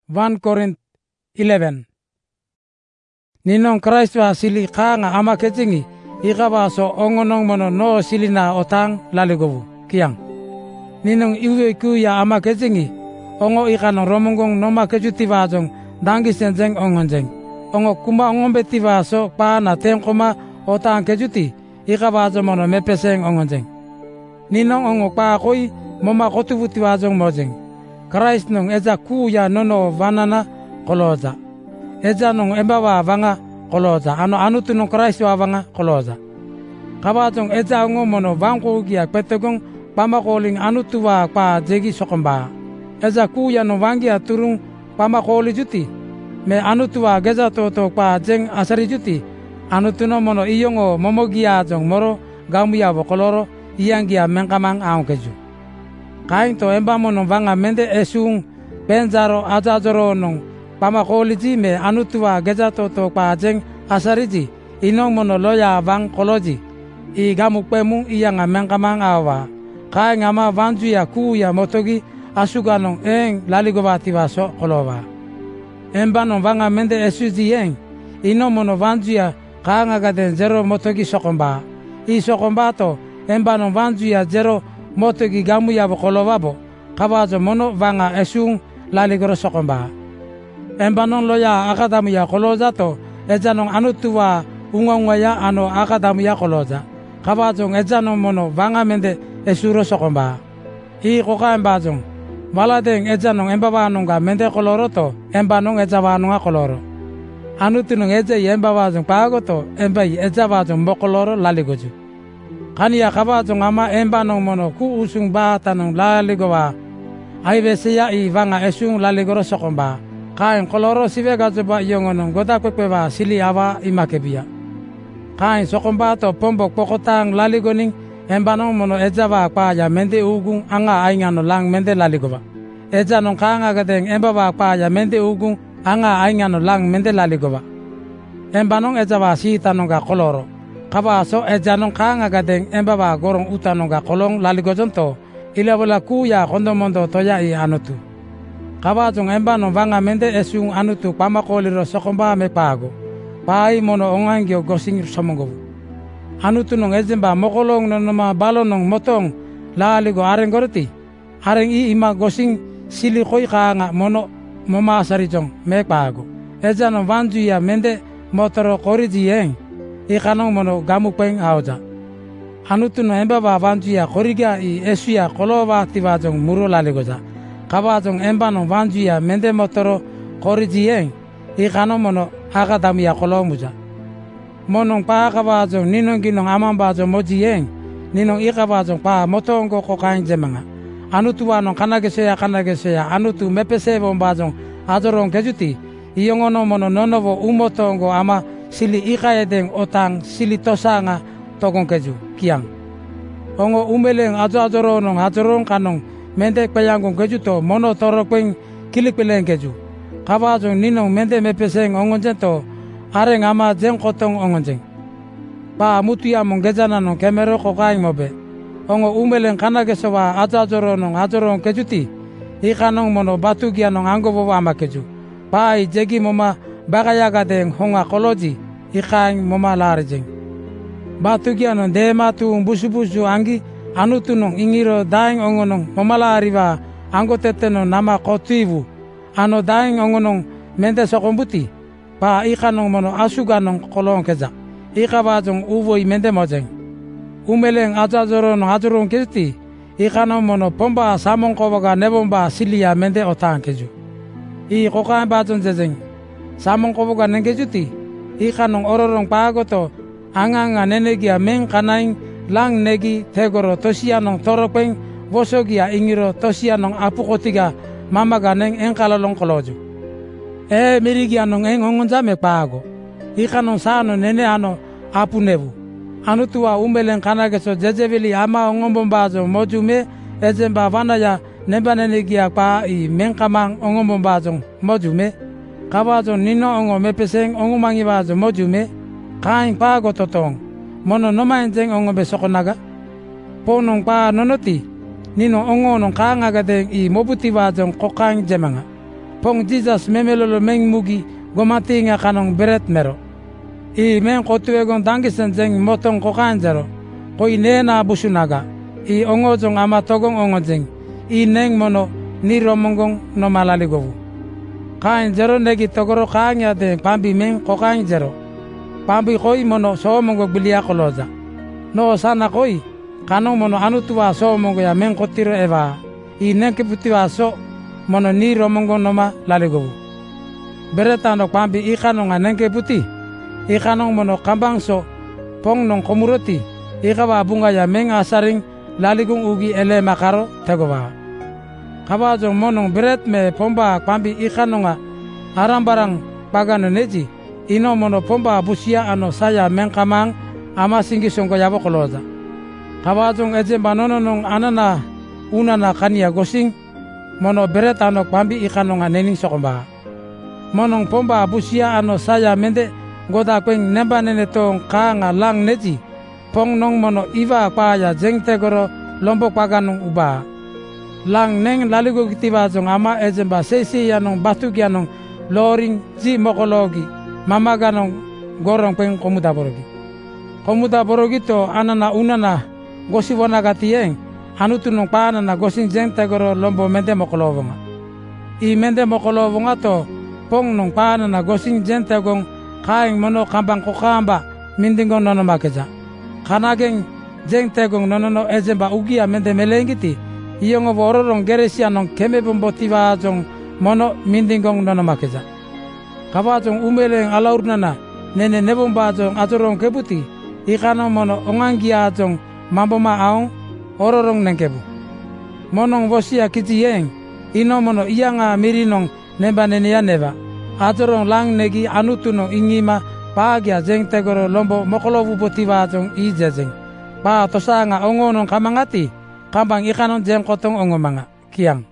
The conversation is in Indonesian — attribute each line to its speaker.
Speaker 1: 1 Korinth 11. Ninong Christ wa sili kanga ama ketingi ikawa so ongonong mono no silina otang laligovu kiang. Ninong iwe kuya ama ketingi ongo ikanong romongong noma kejutiva jong dangi senjeng ongonjeng. Ongo kuma ongombetiva so pa na tengkoma otang kejuti ikawa jong mono mepeseng ongonjeng. Ninong ongo pa koi moma kotuvutiva jong mojeng. Christ nong eja kuya nono vanana koloza. Eja nong embawa vanga koloza. Anu tunong Christ wa vanga koloza. Kabajong eja ngo mono vangko gia petegong pamakoling anu tuwa pa jegi sokomba. Eja kuya no vangia turung pamakoli juti. Me anu tuwa geza toto pa jeng asari juti. Anu tuno mono iyongo momogia jong moro gamuya bokoloro iyangia mengkamang aungkeju. Kain to emba mono vanga mende esung benjaro ajajoro nong pamakoliji me anutua gejato to pajeng asariji inong mono loya vang koloji I gamuk pemung iyanga mengkamang awa kai ngama vanjuya kuya motogi asuganong eng laligobati vaso kolowa emba no vanga mende esuji eng inong mono vanjuya kanga gaden zero motogi sokomba I sokomba to emba no vanjuya zero motogi gamu yabo kolowabo kabajo mono vanga esung laligoro sokomba embanon loya akadamu ya koloza to ejanong anutua unga ya ano akadamu ya koloza kabajo ejanong mono vanga mende esuro sokomba I koka embajong maladeng ejanong embabanonga mende koloro to embanong ejabanonga koloro anutunong eje embabajong pagoto embai ejabajong mokoloro laligoju Kania kabajong ama embanong mono ku usung batanong laligowa aiveseya I vanga esung laligoro sokomba kain koloro sivega joba yongonong goda kwekwewa sili awa imakebia kain sokomba to pombok pokotang laligoning embanong mono ejawa pa ya mende ugung anga aingano lang mende laligowa ejanong kanga gadeng embawa pa ya mende ugung anga aingano lang mende laligowa embanong ejawa sitanongga koloro Kabaso ejanong kanga gadeng embawa gorong utanongga kolong laligojonto ilabola kuya kondomondo toya I anutu. Kabajong embanong vanga mende esung anutu pamakoliro sokomba me pago. Pai mono ongangyo gosing somongovu. Anutu nong ejemba mokolong nonoma balonong motong laligo areng goroti. Areng I ima gosing sili koi kanga mono moma sarijong me pago. Ejanong vanjuya mende motoro koriji eng. Ikanong mono gamu peng auja. Anutu no emba ba vanjuya koriga I esuya kolowa tivajong muro laligoja. Kabajong emba no vanjuya mende motoro koriji eng. Ikanong mono akadamuya kolomuja. Monong pa kabajong ninong ginong amambajong moji eng. Ninong ikabajong pa motongo kokain jemanga. Anutu wanong kanageseya anutu mepesebo mbajong adorong kejuti. Iyongono mono nonovo umotongo ama sili ikaedeng otang sili tosanga tokong keju kiang. Ongo umeleng ajo nong ajorong kanong mende peyangkong keju to mono torokpeng kilikpeleng keju. Kabajong ninong mende mepeseng ongonjeng to areng ama jeng kotong ongonjeng. Pa mutuya mong gejana nong kemero kokaing mobe. Ongo umeleng kanagesowa ajo nong ajorong kejuti. Ikanong mono batugia nong anggobo ama keju. Pa I jegi moma bagayaga deng honga koloji ikaing moma larjeng. Batugia non dematu busu anggi anutu nong ingiro daing ongonong moma lariwa anggo teteno nama kotivu ano daing ongonong mende sokombuti pa ikanong mono asuga nong kolong keja ikabajong uvoi mende mojeng umeleng ajajoro nong ajorong kesti ikanong mono pomba samong kowaga nebomba silia mende otang keju I koka bajong jejeng samong koboga nengkejuti ikanong ororong pagoto anganga nenegia meng kanaing lang negi tegoro tosianong toropeng vosogia ingiro tosianong apukotiga mamaga neng engkalalong koloju mirigianong eng ongonjame pago ikanong sano nene ano apunevu anutua umeleng kanageso jejebeli ama ongombombajo mojume ejemba vanaya nemba nenegia pa I mengkamang ongombombajo mojume Kabajong nino ongo mepeseng ongo mangiwajo mojume kaing pa gototong mono nomainjeng ongo besokonaga ponong pa nonoti nino ongo nong kanga gadeng I mobutiwajong kokaing jemanga pong Jesus memelolo meng mugi gomatinga kanong beret mero. I meng kotuegon dangisen jeng motong kokanjero. Koi nena busunaga. I ongojong ama togong ongojeng. I neng mono ni romongong no malaligovu. Kain jero negi togoro kanya de pambi meng kokain jero. Pambi koi mono soomongo bilia koloja. No sana koi kanong mono anutua soomongo ya meng kotiro eva. I neng keputiwa so mono ni romongo noma laligovu. Beretano pambi ikanong neng keputi. Ikanong mono kambang so pong nong komuroti. Ikawa bunga ya meng asaring laligung ugi ele makaro tegowa. Kabajong monong beret me pomba pambi ikanonga arambarang pagano neji. Ino mono pomba busia ano saya mengkamang ama singgi songko yabo koloza. Kabajong ejemba nononong anana unana kania gosing mono beret ano pambi ikanonga nening sokomba. Monong pomba busia ano saya mende goda kweng nemba nene tong kaanga lang neji. Pong nong mono iwa paya jeng tegoro lombok paganong uba. Lang neng laligo kitiba jong ama ejemba sesi yanong batu yanong loring ji mokologi mama ganong gorong peng komuda borogi. Komuda borogi to anana unana gosi wanaga tieng anutunong paanana gosing jeng tegoro lombo mende mokolovonga. I mende mokolovonga to pong nong paanana gosing jeng tegong kaing mono kambang kokamba mindingo nono makeja. Kanageng jeng tegong nono ejemba ugia mende melengiti. Iyongo wororong geresi anong keme bombotiwa jong mono mindingong nono makeja. Kaba jong umeleng alaurnana nene nebomba jong ajorong kebuti. Ikano mono ongangia jong mamboma aong ororong nengkebu. Monong wosia kijiyeng. Ino mono iyanga mirinong nemba nene ya neba. Ajorong lang negi anutunong ingima pagia jeng tegoro lombo mokolovu botiwa jong ijejeng. Pa tosanga ongonong kamangati. Kambang ikanong jeng kotong ongomanga. Kiang.